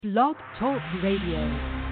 Blog Talk Radio.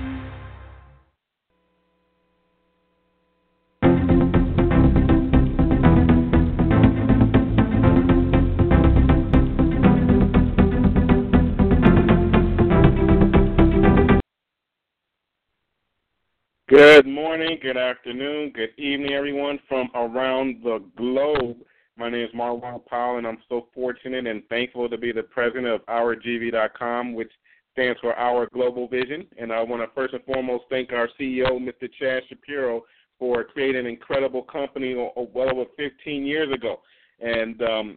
Good morning, good afternoon, good evening, everyone from around the globe. My name is Marwan Powell, and I'm so fortunate and thankful to be the president of OurGV.com, which stands for Our Global Vision. And I want to first and foremost thank our CEO, Mr. Chad Shapiro, for creating an incredible company well over 15 years ago. And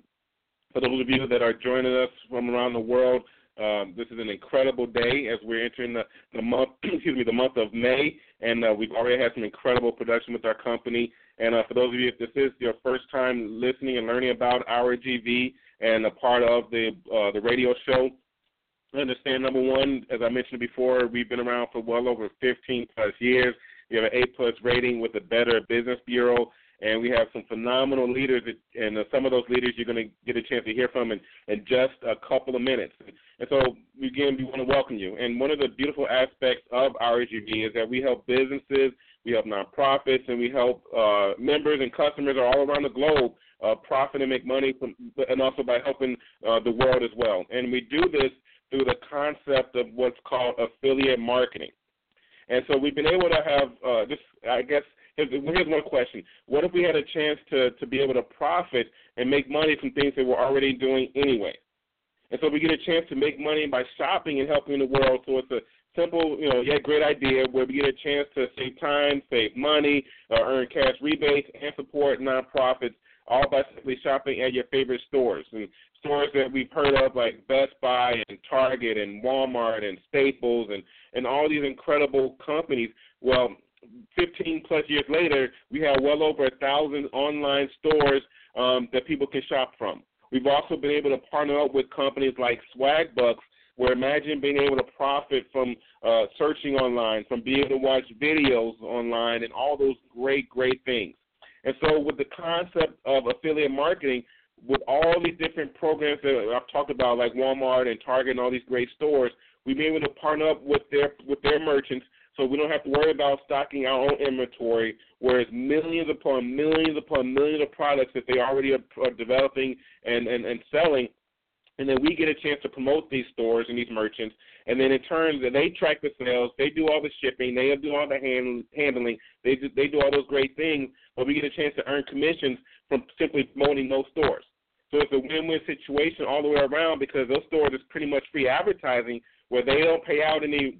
for those of you that are joining us from around the world, this is an incredible day as we're entering the month, the month of May, and we've already had some incredible production with our company. And for those of you, if this is your first time listening and learning about Our GV and a part of the radio show, understand, number one, as I mentioned before, we've been around for well over 15 plus years. We have an A+ rating with the Better Business Bureau. And we have some phenomenal leaders, and some of those leaders you're going to get a chance to hear from in just a couple of minutes. And so, again, we want to welcome you. And one of the beautiful aspects of Our GV is that we help businesses, we help nonprofits, and we help members and customers all around the globe profit and make money, and also by helping the world as well. And we do this through the concept of what's called affiliate marketing. And so we've been able to have here's one question. What if we had a chance to be able to profit and make money from things that we're already doing anyway? And so we get a chance to make money by shopping and helping the world. So it's a simple, yet great idea where we get a chance to save time, save money, earn cash rebates, and support nonprofits, all by simply shopping at your favorite stores. And stores that we've heard of like Best Buy and Target and Walmart and Staples and all these incredible companies. Well, 15 plus years later, we have well over 1,000 online stores that people can shop from. We've also been able to partner up with companies like Swagbucks, where imagine being able to profit from searching online, from being able to watch videos online, and all those great, great things. And so with the concept of affiliate marketing, with all these different programs that I've talked about, like Walmart and Target and all these great stores, we've been able to partner up with their merchants, so we don't have to worry about stocking our own inventory, whereas millions upon millions upon millions of products that they already are developing and selling, and then we get a chance to promote these stores and these merchants, and then in turn, they track the sales, they do all the shipping, they do all the handling, they do all those great things, but we get a chance to earn commissions from simply promoting those stores. So it's a win-win situation all the way around because those stores is pretty much free advertising, where they don't pay out any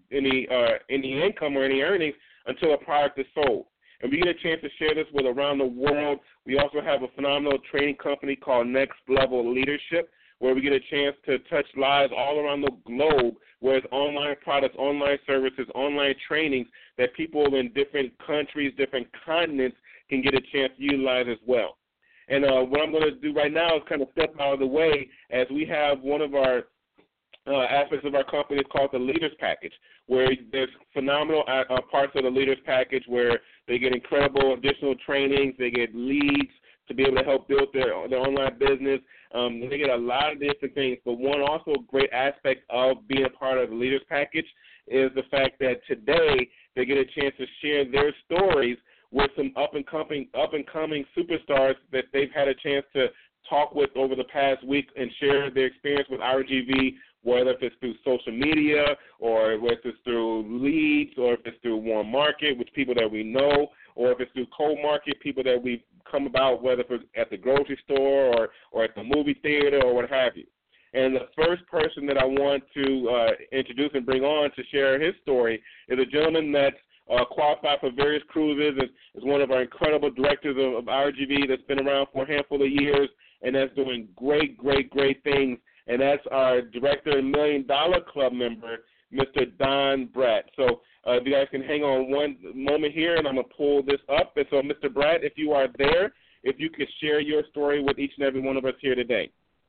income or any earnings until a product is sold. And we get a chance to share this with around the world. We also have a phenomenal training company called Next Level Leadership, where we get a chance to touch lives all around the globe, where it's online products, online services, online trainings that people in different countries, different continents can get a chance to utilize as well. And what I'm going to do right now is kind of step out of the way as we have one of our aspects of our company is called the Leaders Package, where there's phenomenal parts of the Leaders Package where they get incredible additional trainings, they get leads to be able to help build their online business. They get a lot of different things, but one also great aspect of being a part of the Leaders Package is the fact that today they get a chance to share their stories with some up-and-coming superstars that they've had a chance to talk with over the past week and share their experience with Our GV, whether if it's through social media or if it's through leads or if it's through warm market, which people that we know, or if it's through cold market, people that we've come about, whether it's at the grocery store or at the movie theater or what have you. And the first person that I want to introduce and bring on to share his story is a gentleman that's qualified for various cruises, is one of our incredible directors of Our GV that's been around for a handful of years and that's doing great, great, great things. And that's our Director and $1 Million Club member, Mr. Don Bratt. So if you guys can hang on one moment here, and I'm going to pull this up. And so, Mr. Bratt, if you are there, if you could share your story with each and every one of us here today.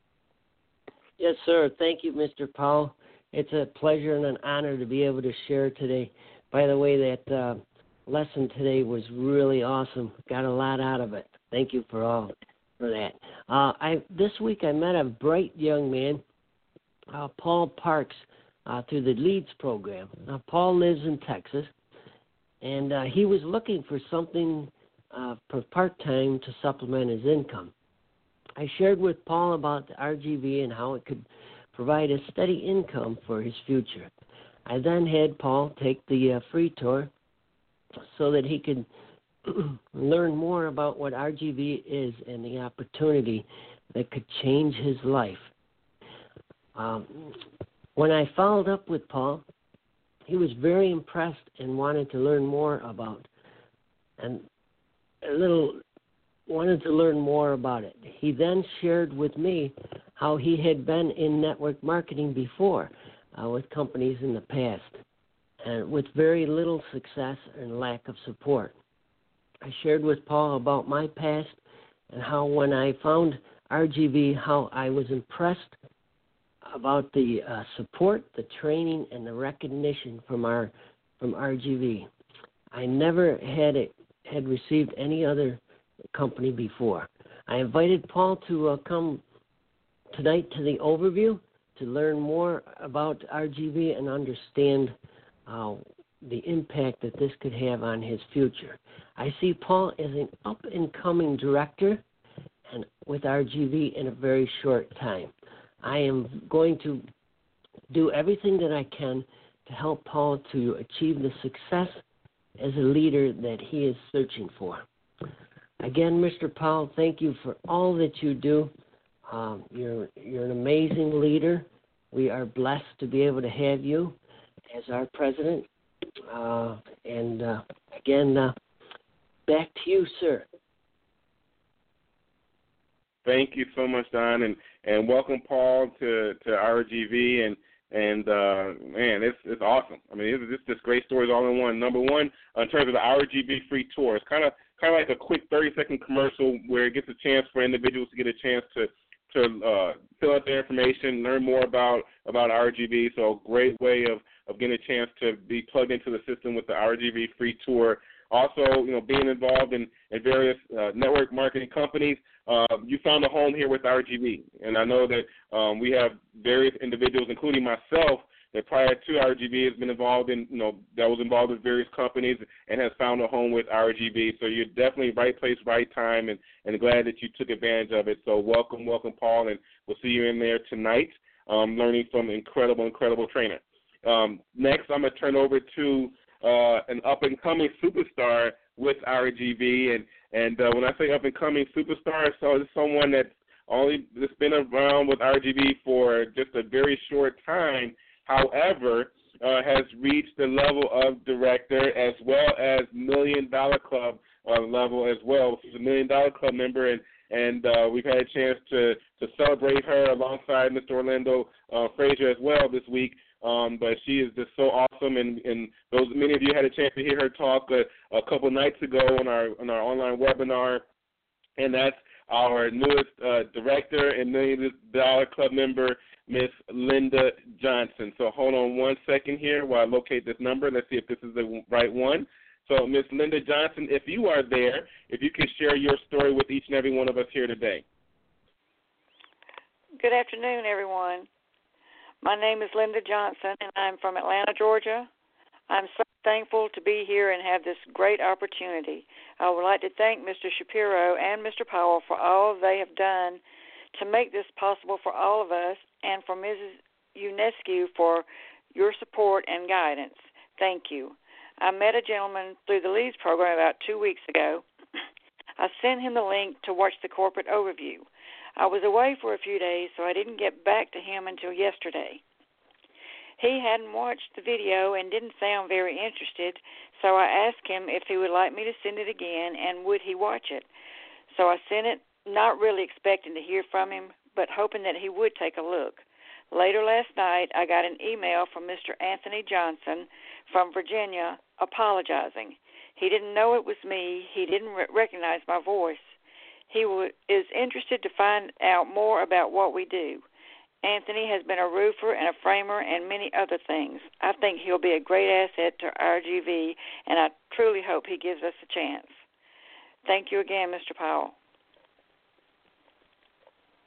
Yes, sir. Thank you, Mr. Powell. It's a pleasure and an honor to be able to share today. By the way, that lesson today was really awesome. Got a lot out of it. Thank you for that. This week I met a bright young man Paul Parks through the LEADS program. Now, Paul lives in Texas, and he was looking for something for part-time to supplement his income. I shared with Paul about the RGV and how it could provide a steady income for his future. I then had Paul take the free tour so that he could learn more about what RGV is and the opportunity that could change his life. When I followed up with Paul, he was very impressed and wanted to learn more about it. He then shared with me how he had been in network marketing before with companies in the past, and with very little success and lack of support. I shared with Paul about my past and how when I found RGV, how I was impressed about the support, the training, and the recognition from RGV. I never had received any other company before. I invited Paul to come tonight to the overview to learn more about RGV and understand the impact that this could have on his future. I see Paul as an up-and-coming director and with RGV in a very short time. I am going to do everything that I can to help Paul to achieve the success as a leader that he is searching for. Again, Mr. Powell, thank you for all that you do. You're an amazing leader. We are blessed to be able to have you as our president. Again, back to you, sir. Thank you so much, Don, and welcome Paul to RGV, and man, it's awesome. I mean, it's just great stories all in one. Number one, in terms of the RGV free tour, it's kind of like a quick 30-second commercial where it gets a chance for individuals to get a chance to fill out their information, learn more about RGV. So a great way of getting a chance to be plugged into the system with the RGV free tour. Also, being involved in various network marketing companies, you found a home here with RGV. And I know that we have various individuals, including myself, that prior to RGV has been involved in, that was involved with various companies and has found a home with RGV. So you're definitely right place, right time, and glad that you took advantage of it. So welcome, Paul, and we'll see you in there tonight learning from an incredible trainer. Next, I'm going to turn over to an up-and-coming superstar with RGV, and when I say up-and-coming superstar, so it's someone that's been around with RGV for just a very short time, however, has reached the level of director as well as $1 Million Club level as well. She's a $1 Million Club member, and we've had a chance to celebrate her alongside Mr. Orlando Frazier as well this week. But she is just so awesome, and many of you had a chance to hear her talk a couple nights ago on our online webinar, and that's our newest director and $1 Million Club member, Miss Linda Johnson. So hold on one second here while I locate this number. Let's see if this is the right one. So Miss Linda Johnson, if you are there, if you could share your story with each and every one of us here today. Good afternoon, everyone. My name is Linda Johnson, and I'm from Atlanta, Georgia. I'm so thankful to be here and have this great opportunity. I would like to thank Mr. Shapiro and Mr. Powell for all they have done to make this possible for all of us, and for Mrs. UNESCO for your support and guidance. Thank you. I met a gentleman through the LEADS program about 2 weeks ago. I sent him the link to watch the corporate overview. I was away for a few days, so I didn't get back to him until yesterday. He hadn't watched the video and didn't sound very interested, so I asked him if he would like me to send it again and would he watch it. So I sent it, not really expecting to hear from him, but hoping that he would take a look. Later last night, I got an email from Mr. Anthony Johnson from Virginia apologizing. He didn't know it was me. He didn't recognize my voice. He is interested to find out more about what we do. Anthony has been a roofer and a framer and many other things. I think he'll be a great asset to RGV, and I truly hope he gives us a chance. Thank you again, Mr. Powell.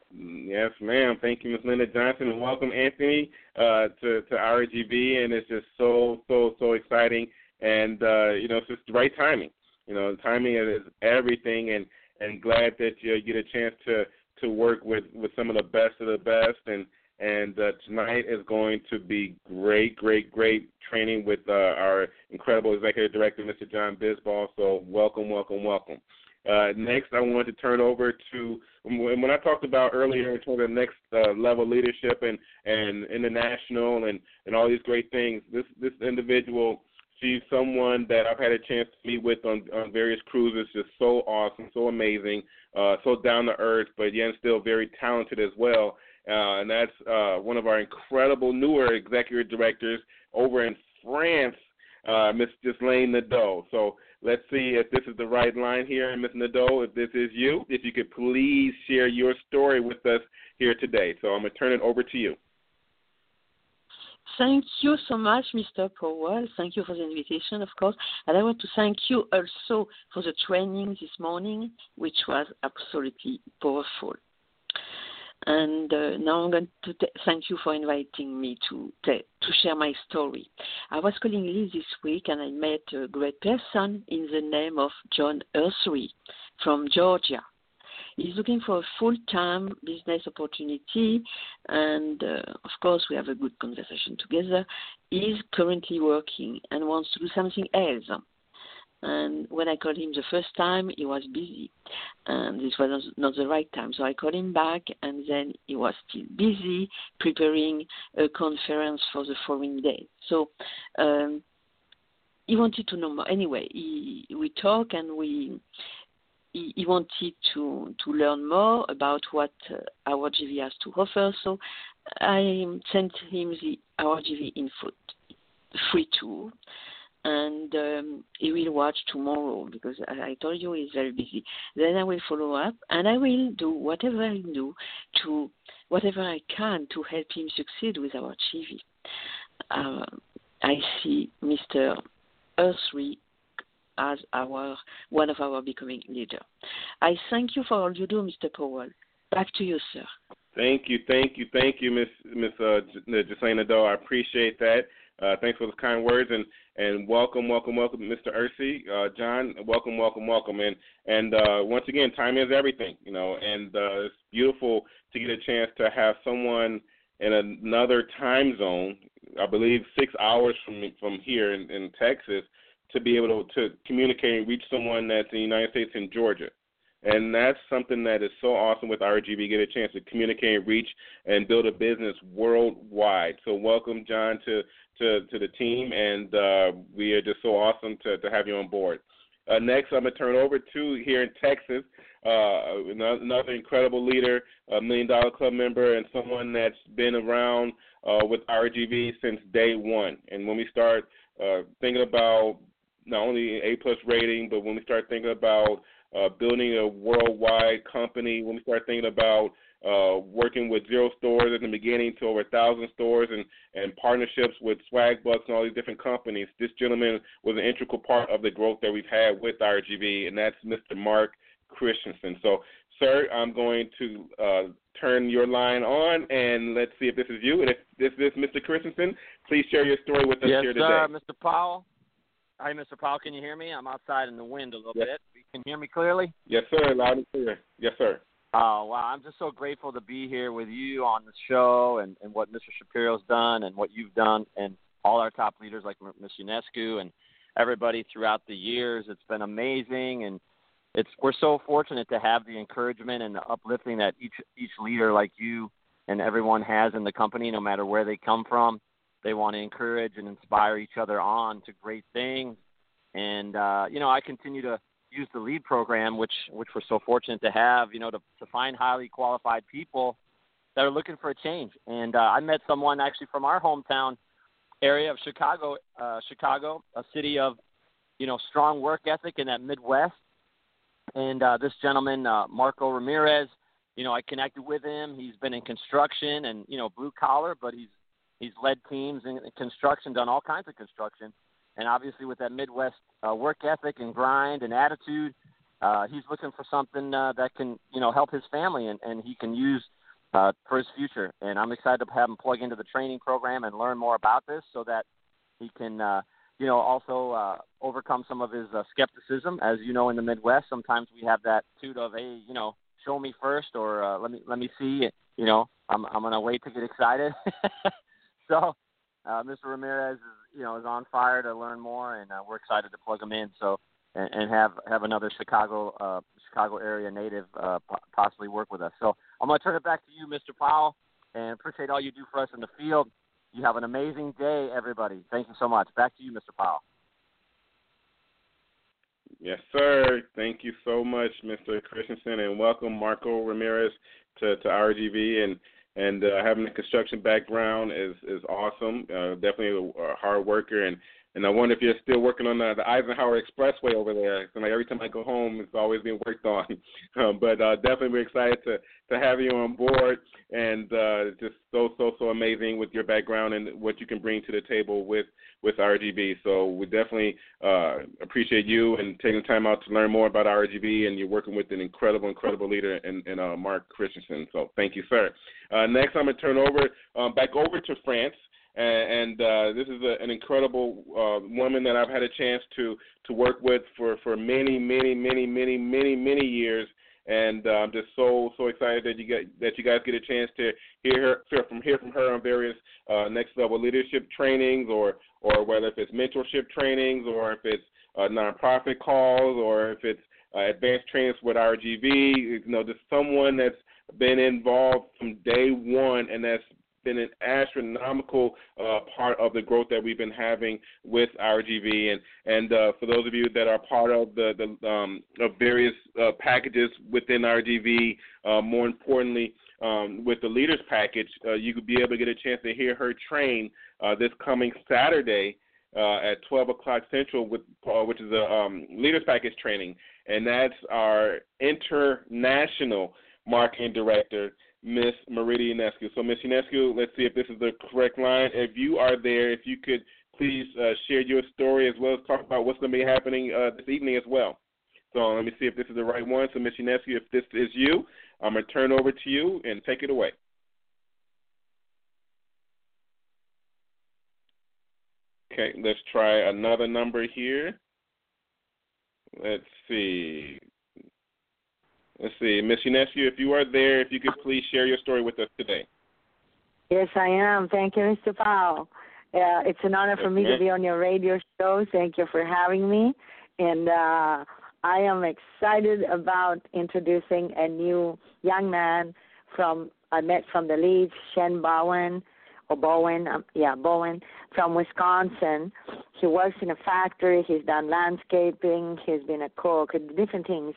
Yes, ma'am. Thank you, Ms. Linda Johnson, and welcome, Anthony, to RGB. And it's just so exciting, and it's just the right timing. Timing is everything, and glad that you get a chance to work with some of the best of the best, and tonight is going to be great training with our incredible executive director, Mr. John Bisbal. So welcome. Next, I want to turn over to, when I talked about earlier in terms of next level leadership and international and all these great things, this individual, she's someone that I've had a chance to meet with on various cruises, just so awesome, so amazing, so down to earth, but yet still very talented as well. And that's one of our incredible newer executive directors over in France, Ms. Ghislaine Nadeau. So let's see if this is the right line here. Ms. Nadeau, if this is you, if you could please share your story with us here today. So I'm going to turn it over to you. Thank you so much, Mr. Powell. Thank you for the invitation, of course. And I want to thank you also for the training this morning, which was absolutely powerful. And now I'm going to thank you for inviting me to share my story. I was calling Liz this week, and I met a great person in the name of John Ursary from Georgia. He's looking for a full-time business opportunity, and of course we have a good conversation together. He's currently working and wants to do something else. And when I called him the first time, he was busy, and this was not the right time. So I called him back, and then he was still busy preparing a conference for the following day. So he wanted to know more. Anyway, we talked, and he wanted to learn more about what our GV has to offer. So I sent him the RGV Info free tour. And he will watch tomorrow because I told you he's very busy. Then I will follow up, and I will do whatever I can to help him succeed with our GV. I see Mr. Ursary as one of our becoming leader. I thank you for all you do, Mr. Powell. Back to you, sir. Thank you, Miss Ghislaine Nadeau. I appreciate that. Thanks for the kind words, and welcome, Mr. Ursary. John, welcome. And once again, time is everything, and it's beautiful to get a chance to have someone in another time zone, I believe 6 hours from here in Texas, to be able to communicate and reach someone that's in the United States in Georgia. And that's something that is so awesome with RGB, get a chance to communicate and reach and build a business worldwide. So welcome, John, to the team, and we are just so awesome to have you on board. Next, I'm going to turn over to here in Texas, another incredible leader, a $1 Million Club member, and someone that's been around with RGB since day one. And when we start thinking about not only A-plus rating, but when we start thinking about building a worldwide company, when we start thinking about working with 0 stores at the beginning to over 1,000 stores and partnerships with Swagbucks and all these different companies, this gentleman was an integral part of the growth that we've had with RGB, and that's Mr. Mark Christensen. So, sir, I'm going to turn your line on, and let's see if this is you. And if this is Mr. Christensen, please share your story with us here today. Yes, sir, Mr. Powell. Hi, Mr. Powell. Can you hear me? I'm outside in the wind a little bit. You can hear me clearly? Yes, sir. Loud and clear. Yes, sir. Oh, wow. I'm just so grateful to be here with you on the show and what Mr. Shapiro's done and what you've done and all our top leaders like Ms. Ionescu and everybody throughout the years. It's been amazing, and we're so fortunate to have the encouragement and the uplifting that each leader like you and everyone has in the company, no matter where they come from. They want to encourage and inspire each other on to great things. And, I continue to use the LEAD program, which we're so fortunate to have, to find highly qualified people that are looking for a change. And I met someone actually from our hometown area of Chicago, a city of, strong work ethic in that Midwest. And this gentleman, Marco Ramirez, I connected with him. He's been in construction and, blue collar, but he's led teams in construction, done all kinds of construction. And obviously with that Midwest work ethic and grind and attitude, he's looking for something that can, help his family and he can use for his future. And I'm excited to have him plug into the training program and learn more about this so that he can, also overcome some of his skepticism. As you know, in the Midwest, sometimes we have that attitude of, hey, show me first, or let me see. I'm gonna wait to get excited. So, Mr. Ramirez is on fire to learn more, and we're excited to plug him in. So, and have another Chicago area native possibly work with us. So, I'm gonna turn it back to you, Mr. Powell, and appreciate all you do for us in the field. You have an amazing day, everybody. Thank you so much. Back to you, Mr. Powell. Yes, sir. Thank you so much, Mr. Christensen, and welcome Marco Ramirez to RGV. And having a construction background is awesome. Definitely a hard worker, and I wonder if you're still working on the Eisenhower Expressway over there. So every time I go home, it's always being worked on. But definitely we're excited to have you on board, and just so amazing with your background and what you can bring to the table with RGV. So we definitely appreciate you and taking time out to learn more about RGV, and you're working with an incredible leader in Mark Christensen. So thank you, sir. Next, I'm going to turn back over to France. And this is an incredible woman that I've had a chance to work with for many years, and I'm just so excited that you guys get a chance to hear from her on various next level leadership trainings, or whether if it's mentorship trainings, or if it's nonprofit calls, or if it's advanced trainings with RGV. Just someone that's been involved from day one, and that's been an astronomical part of the growth that we've been having with RGV, and for those of you that are part of the various packages within RGV, more importantly with the Leaders Package, you could be able to get a chance to hear her train this coming Saturday at 12 o'clock Central, which is a Leaders Package training, and that's our international marketing director, Miss Marita Ionescu. So, Miss Ionescu, let's see if this is the correct line. If you are there, if you could please share your story as well as talk about what's going to be happening this evening as well. So let me see if this is the right one. So, Miss Ionescu, if this is you, I'm going to turn over to you and take it away. Okay, let's try another number here. Let's see. Miss Ionescu, if you are there, if you could please share your story with us today. Yes, I am. Thank you, Mr. Powell. It's an honor for me to be on your radio show. Thank you for having me. And I am excited about introducing a new young man I met from the Leeds, Shen Bowen, Bowen, from Wisconsin. He works in a factory. He's done landscaping. He's been a cook, different things.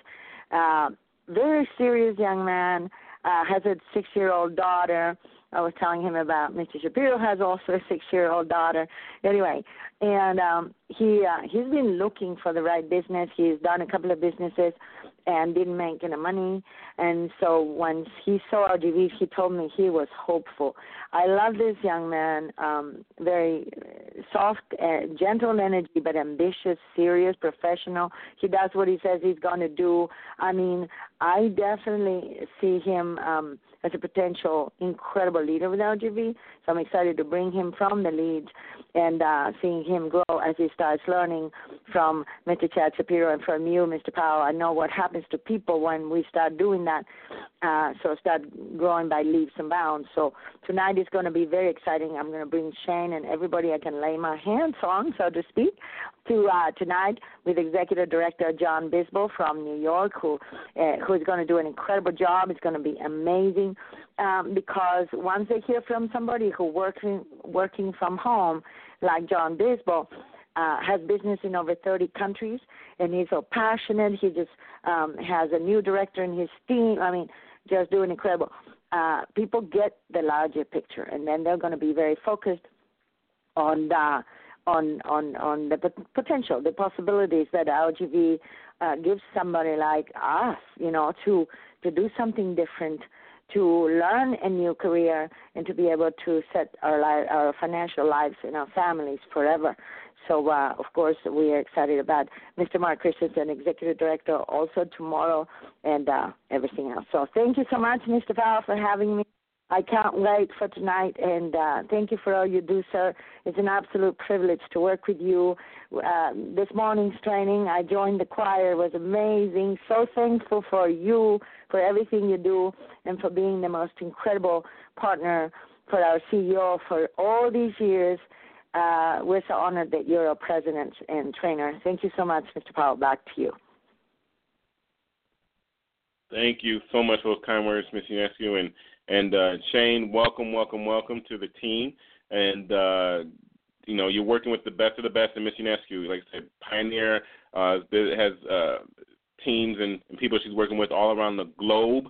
Very serious young man, has a 6-year-old daughter. I was telling him about Mr. Shapiro has also a 6-year-old daughter. Anyway, and he's been looking for the right business. He's done a couple of businesses and didn't make any money. And so once he saw RGV, he told me he was hopeful. I love this young man, very soft, gentle energy, but ambitious, serious, professional. He does what he says he's going to do. I mean, I definitely see him as a potential incredible leader with RGV. So I'm excited to bring him from the Leeds and seeing him grow as he starts learning from Mr. Chad Shapiro and from you, Mr. Powell. I know what happens to people when we start doing that, so start growing by leaps and bounds. So tonight is going to be very exciting. I'm going to bring Shane and everybody I can lay my hands on, so to speak, to tonight with Executive Director John Bisbal from New York, who is going to do an incredible job. It's going to be amazing because once they hear from somebody who working from home, like John Bisbal, has business in over 30 countries, and he's so passionate. He just has a new director in his team. I mean, just doing incredible. People get the larger picture, and then they're going to be very focused on the potential, the possibilities that RGV gives somebody like us, to do something different, to learn a new career and to be able to set our financial lives and our families forever. So, of course, we are excited about Mr. Mark Christensen, Executive Director, also tomorrow, and everything else. So thank you so much, Mr. Powell, for having me. I can't wait for tonight, and thank you for all you do, sir. It's an absolute privilege to work with you. This morning's training, I joined the choir. It was amazing. So thankful for you, for everything you do, and for being the most incredible partner for our CEO for all these years. We're so honored that you're our president and trainer. Thank you so much, Mr. Powell. Back to you. Thank you so much for those kind words, Ms. Ionescu. And Shane, welcome to the team. And, you're working with the best of the best in Ms. Ionescu. Like I said, Pioneer has teams and people she's working with all around the globe.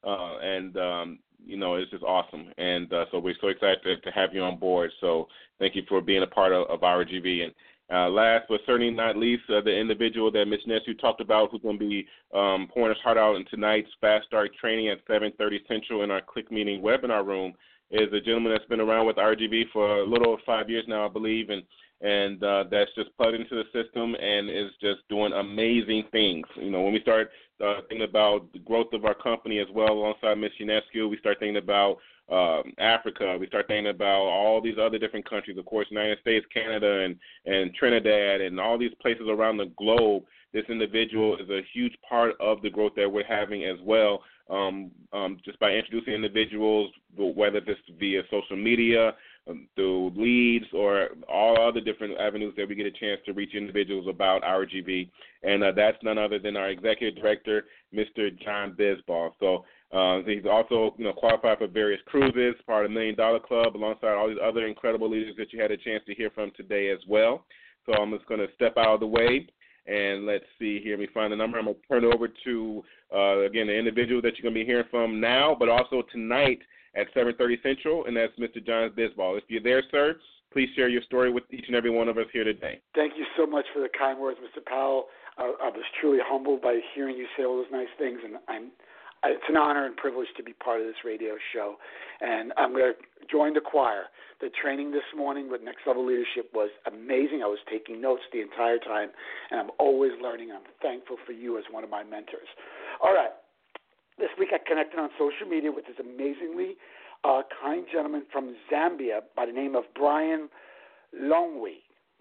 It's just awesome. And so we're so excited to have you on board. So thank you for being a part of RGV. And last but certainly not least, the individual that Ms. Ionescu talked about who's going to be pouring his heart out in tonight's Fast Start training at 7:30 Central in our Click Meeting webinar room is a gentleman that's been around with RGV for a little over 5 years now, I believe, and that's just plugged into the system and is just doing amazing things. When we start thinking about the growth of our company as well alongside Ms. Ionescu, we start thinking about Africa. We start thinking about all these other different countries, of course, United States, Canada, and Trinidad, and all these places around the globe. This individual is a huge part of the growth that we're having as well, just by introducing individuals, whether this via social media, through leads, or all other different avenues that we get a chance to reach individuals about RGV. And that's none other than our Executive Director, Mr. John Bisbal. So he's also qualified for various cruises, part of the $1 Million Club, alongside all these other incredible leaders that you had a chance to hear from today as well. So I'm just going to step out of the way. And let's see here. Let me find the number. I'm going to turn it over to, again, the individual that you're going to be hearing from now, but also tonight at 7:30 Central, and that's Mr. John Bisbal. If you're there, sir, please share your story with each and every one of us here today. Thank you so much for the kind words, Mr. Powell. I was truly humbled by hearing you say all those nice things, and it's an honor and privilege to be part of this radio show. And I'm going to join the choir. The training this morning with Next Level Leadership was amazing. I was taking notes the entire time, and I'm always learning. I'm thankful for you as one of my mentors. All right. This week I connected on social media with this amazingly kind gentleman from Zambia by the name of Brian Longwe.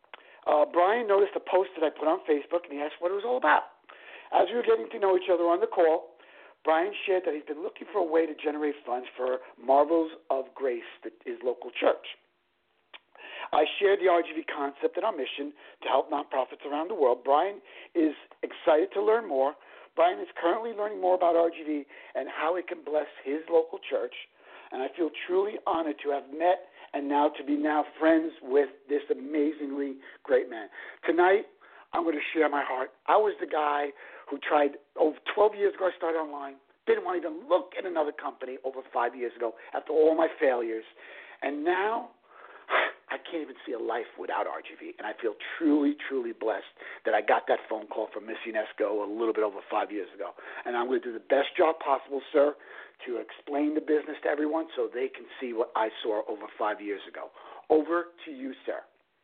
Brian noticed a post that I put on Facebook, and he asked what it was all about. As we were getting to know each other on the call, Brian shared that he's been looking for a way to generate funds for Marvels of Grace, his local church. I shared the RGV concept and our mission to help nonprofits around the world. Brian is excited to learn more. Brian is currently learning more about RGV and how it can bless his local church. And I feel truly honored to have met and now to be friends with this amazingly great man. Tonight, I'm going to share my heart. I was the guy who tried, over 12 years ago, I started online, didn't want to even look at another company over 5 years ago after all my failures. And now, I can't even see a life without RGV, and I feel truly, truly blessed that I got that phone call from Miss Ionescu a little bit over 5 years ago. And I'm going to do the best job possible, sir, to explain the business to everyone so they can see what I saw over 5 years ago. Over to you, sir.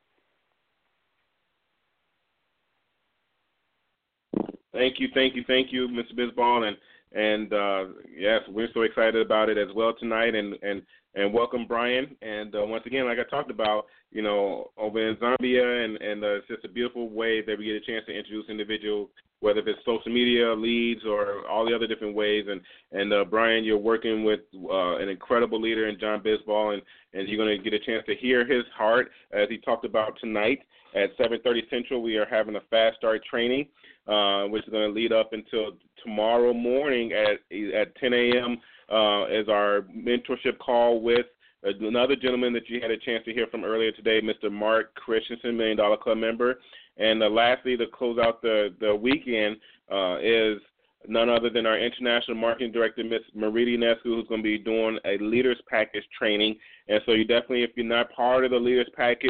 Thank you, Mr. Bisbal, and yes, we're so excited about it as well tonight, and welcome, Brian. And once again, like I talked about, over in Zambia, and it's just a beautiful way that we get a chance to introduce individuals, whether it's social media, leads, or all the other different ways. And Brian, you're working with an incredible leader in John Bisbal, and you're going to get a chance to hear his heart as he talked about tonight at 7:30 Central. We are having a Fast Start training, which is going to lead up until tomorrow morning at 10 a.m. Is our mentorship call with another gentleman that you had a chance to hear from earlier today, Mr. Mark Christensen, $1 Million Club member. And lastly, to close out the weekend is none other than our International Marketing Director, Ms. Marita Ionescu, who's going to be doing a Leaders Package training. And so you definitely, if you're not part of the Leaders Package,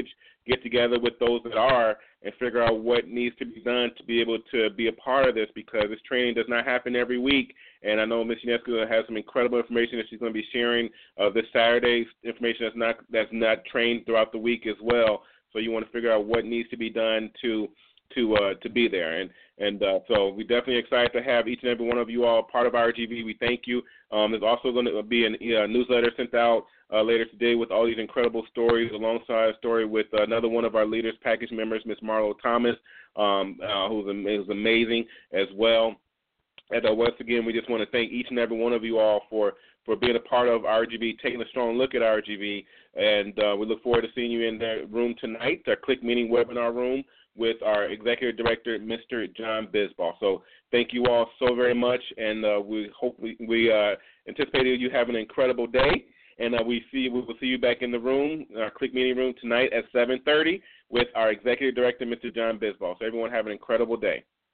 get together with those that are and figure out what needs to be done to be able to be a part of this, because this training does not happen every week. And I know Ms. Ionescu has some incredible information that she's going to be sharing this Saturday, information that's not trained throughout the week as well. So you want to figure out what needs to be done to be there. And so we're definitely excited to have each and every one of you all part of RGV. We thank you. There's also going to be a newsletter sent out later today with all these incredible stories, alongside a story with another one of our leaders, package members, Ms. Marlo Thomas, who's amazing as well. And once again, we just want to thank each and every one of you all for being a part of RGV, taking a strong look at RGV. And we look forward to seeing you in the room tonight, our Click Meeting webinar room, with our Executive Director, Mr. John Bisbal. So thank you all so very much, and we anticipate you have an incredible day. And we will see you back in the room, our Click Meeting room tonight at 7:30 with our Executive Director, Mr. John Bisbal. So everyone have an incredible day.